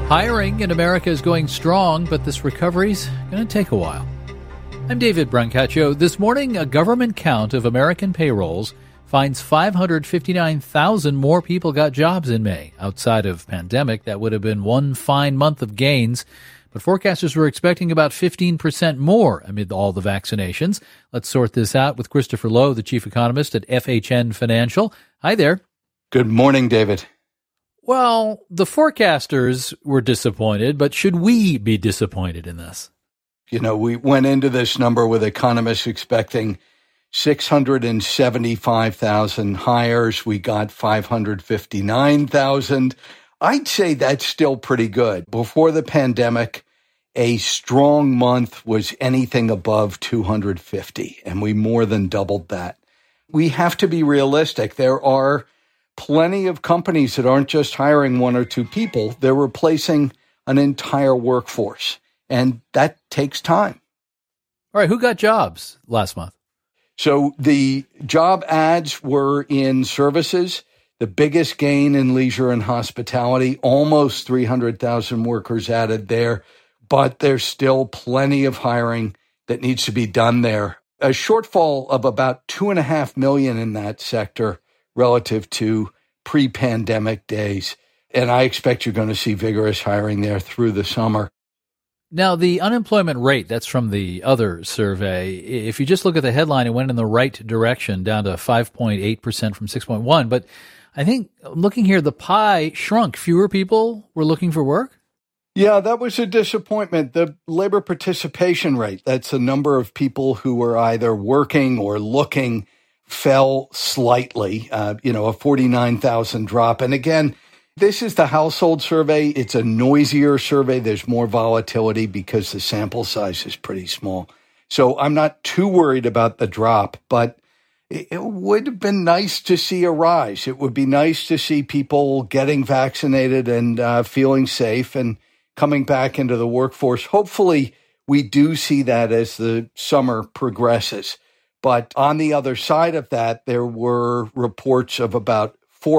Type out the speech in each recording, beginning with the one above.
Hiring in America is going strong, but this recovery's going to take a while. I'm David Brancaccio. This morning, a government count of American payrolls finds 559,000 more people got jobs in May. Outside of pandemic, that would have been one fine month of gains. But forecasters were expecting about 15% more amid all the vaccinations. Let's sort this out with Christopher Lowe, the chief economist at FHN Financial. Hi there. Good morning, David. Well, the forecasters were disappointed, but should we be disappointed in this? You know, we went into this number with economists expecting 675,000 hires. We got 559,000. I'd say that's still pretty good. Before the pandemic, a strong month was anything above 250, and we more than doubled that. We have to be realistic. There are plenty of companies that aren't just hiring one or two people. They're replacing an entire workforce, and that takes time. All right, who got jobs last month? So the job ads were in services, the biggest gain in leisure and hospitality, almost 300,000 workers added there, but there's still plenty of hiring that needs to be done there. A shortfall of about 2.5 million in that sector relative to pre-pandemic days. And I expect you're going to see vigorous hiring there through the summer. Now, the unemployment rate, that's from the other survey. If you just look at the headline, it went in the right direction, down to 5.8% from 6.1%. But I think looking here, the pie shrunk. Fewer people were looking for work? Yeah, that was a disappointment. The labor participation rate, that's the number of people who were either working or looking, fell slightly, a 49,000 drop. And again, this is the household survey. It's a noisier survey. There's more volatility because the sample size is pretty small. So I'm not too worried about the drop, but it would have been nice to see a rise. It would be nice to see people getting vaccinated and feeling safe and coming back into the workforce. Hopefully, we do see that as the summer progresses. But on the other side of that, there were reports of about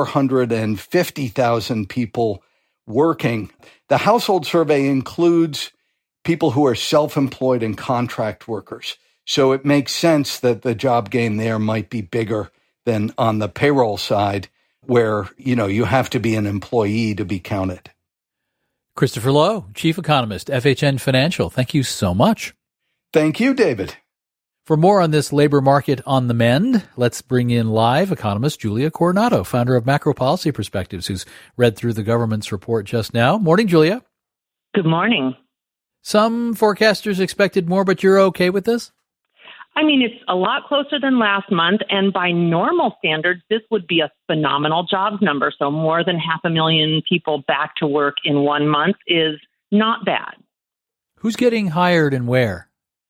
450,000 people working. The household survey includes people who are self-employed and contract workers. So it makes sense that the job gain there might be bigger than on the payroll side, where, you have to be an employee to be counted. Christopher Lowe, chief economist, FHN Financial. Thank you so much. Thank you, David. For more on this labor market on the mend, let's bring in live economist Julia Coronado, founder of Macro Policy Perspectives, who's read through the government's report just now. Morning, Julia. Good morning. Some forecasters expected more, but you're okay with this? I mean, it's a lot closer than last month, and by normal standards, this would be a phenomenal jobs number. So more than 500,000 people back to work in 1 month is not bad. Who's getting hired and where?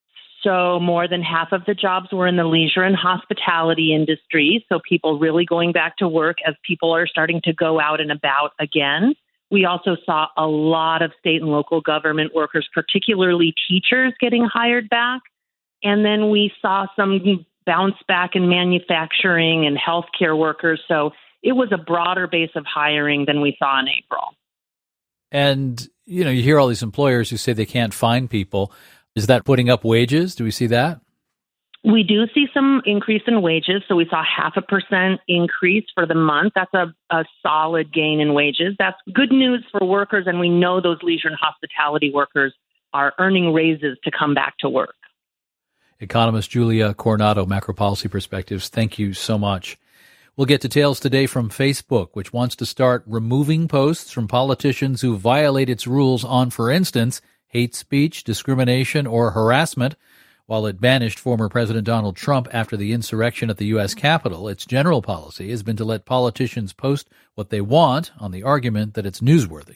So more than half of the jobs were in the leisure and hospitality industry. So people really going back to work as people are starting to go out and about again. We also saw a lot of state and local government workers, particularly teachers, getting hired back. And then we saw some bounce back in manufacturing and healthcare workers. So it was a broader base of hiring than we saw in April. And, you hear all these employers who say they can't find people. Is that putting up wages? Do we see that? We do see some increase in wages. So we saw 0.5% increase for the month. That's a solid gain in wages. That's good news for workers. And we know those leisure and hospitality workers are earning raises to come back to work. Economist Julia Coronado, Macro Policy Perspectives, thank you so much. We'll get details today from Facebook, which wants to start removing posts from politicians who violate its rules on, for instance, hate speech, discrimination, or harassment. While it banished former President Donald Trump after the insurrection at the U.S. Capitol, its general policy has been to let politicians post what they want on the argument that it's newsworthy.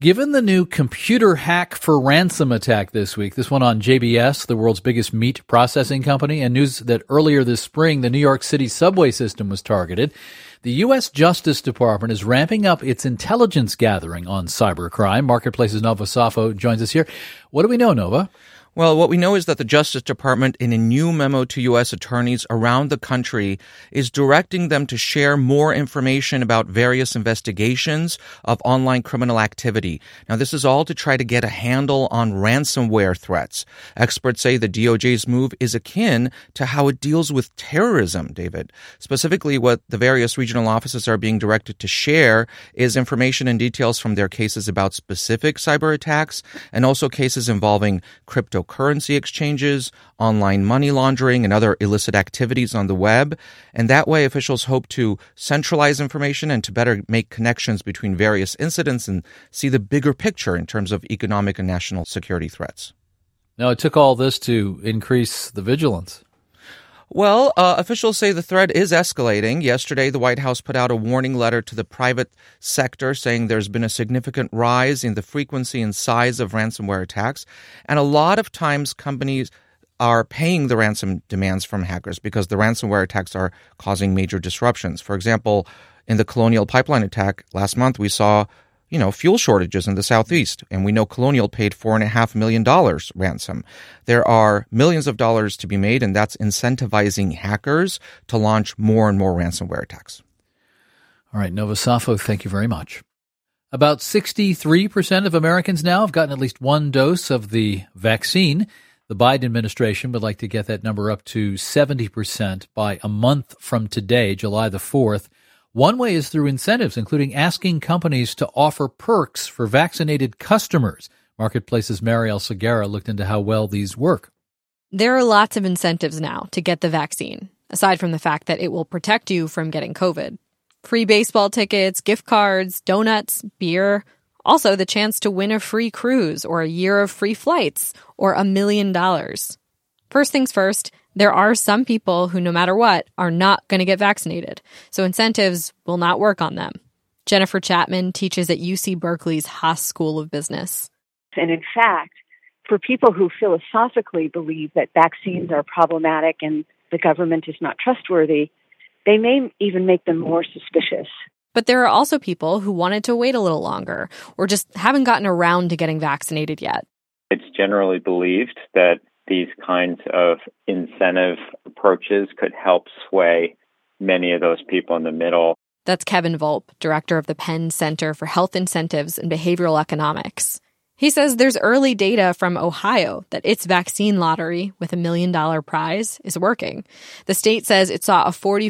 Given the new computer hack for ransom attack this week, this one on JBS, the world's biggest meat processing company, and news that earlier this spring the New York City subway system was targeted, the U.S. Justice Department is ramping up its intelligence gathering on cybercrime. Marketplace's Nova Safo joins us here. What do we know, Nova? Well, what we know is that the Justice Department, in a new memo to U.S. attorneys around the country, is directing them to share more information about various investigations of online criminal activity. Now, this is all to try to get a handle on ransomware threats. Experts say the DOJ's move is akin to how it deals with terrorism, David. Specifically, what the various regional offices are being directed to share is information and details from their cases about specific cyber attacks and also cases involving cryptocurrency exchanges, online money laundering, and other illicit activities on the web. And that way, officials hope to centralize information and to better make connections between various incidents and see the bigger picture in terms of economic and national security threats. Now, it took all this to increase the vigilance. Well, officials say the threat is escalating. Yesterday, the White House put out a warning letter to the private sector saying there's been a significant rise in the frequency and size of ransomware attacks. And a lot of times companies are paying the ransom demands from hackers because the ransomware attacks are causing major disruptions. For example, in the Colonial Pipeline attack last month, we saw fuel shortages in the Southeast, and we know Colonial paid $4.5 million ransom. There are millions of dollars to be made, and that's incentivizing hackers to launch more and more ransomware attacks. All right, Nova Safo, thank you very much. About 63% of Americans now have gotten at least one dose of the vaccine. The Biden administration would like to get that number up to 70% by a month from today, July the 4th. One way is through incentives, including asking companies to offer perks for vaccinated customers. Marketplace's Marielle Segarra looked into how well these work. There are lots of incentives now to get the vaccine, aside from the fact that it will protect you from getting COVID. Free baseball tickets, gift cards, donuts, beer, also the chance to win a free cruise or a year of free flights or $1 million. First things first, there are some people who, no matter what, are not going to get vaccinated, so incentives will not work on them. Jennifer Chapman teaches at UC Berkeley's Haas School of Business. And in fact, for people who philosophically believe that vaccines are problematic and the government is not trustworthy, they may even make them more suspicious. But there are also people who wanted to wait a little longer or just haven't gotten around to getting vaccinated yet. It's generally believed that these kinds of incentive approaches could help sway many of those people in the middle. That's Kevin Volpe, director of the Penn Center for Health Incentives and Behavioral Economics. He says there's early data from Ohio that its vaccine lottery with $1 million prize is working. The state says it saw a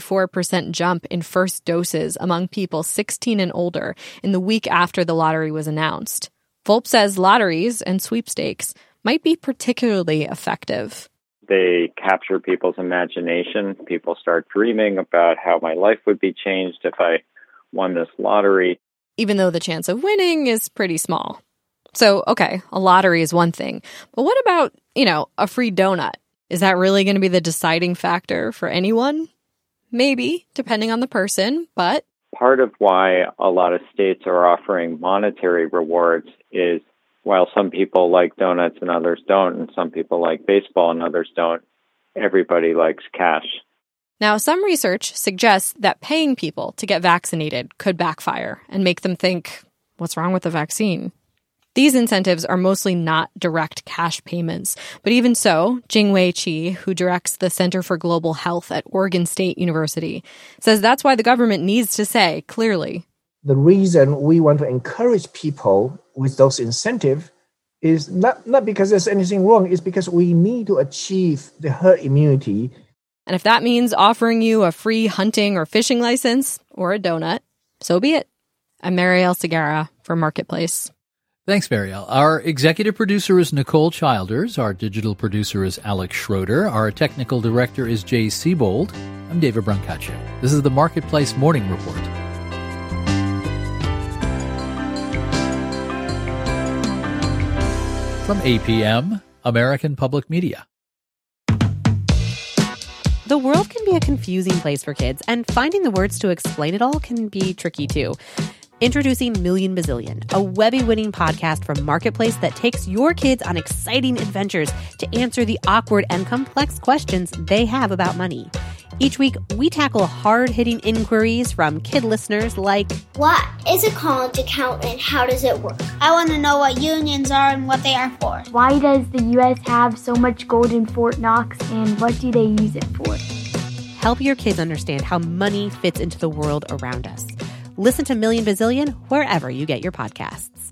44% jump in first doses among people 16 and older in the week after the lottery was announced. Volpe says lotteries and sweepstakes might be particularly effective. They capture people's imagination. People start dreaming about how my life would be changed if I won this lottery. Even though the chance of winning is pretty small. So, okay, a lottery is one thing. But what about, a free donut? Is that really going to be the deciding factor for anyone? Maybe, depending on the person, but... Part of why a lot of states are offering monetary rewards is while some people like donuts and others don't, and some people like baseball and others don't, everybody likes cash. Now, some research suggests that paying people to get vaccinated could backfire and make them think, what's wrong with the vaccine? These incentives are mostly not direct cash payments. But even so, Jingwei Qi, who directs the Center for Global Health at Oregon State University, says that's why the government needs to say clearly, the reason we want to encourage people with those incentives is not because there's anything wrong, it's because we need to achieve the herd immunity. And if that means offering you a free hunting or fishing license or a donut, so be it. I'm Marielle Segarra for Marketplace. Thanks, Marielle. Our executive producer is Nicole Childers. Our digital producer is Alex Schroeder. Our technical director is Jay Siebold. I'm David Brancaccio. This is the Marketplace Morning Report. From APM, American Public Media. The world can be a confusing place for kids, and finding the words to explain it all can be tricky too. Introducing Million Bazillion, a Webby-winning podcast from Marketplace that takes your kids on exciting adventures to answer the awkward and complex questions they have about money. Each week, we tackle hard-hitting inquiries from kid listeners like, what is a college account and how does it work? I want to know what unions are and what they are for. Why does the U.S. have so much gold in Fort Knox and what do they use it for? Help your kids understand how money fits into the world around us. Listen to Million Bazillion wherever you get your podcasts.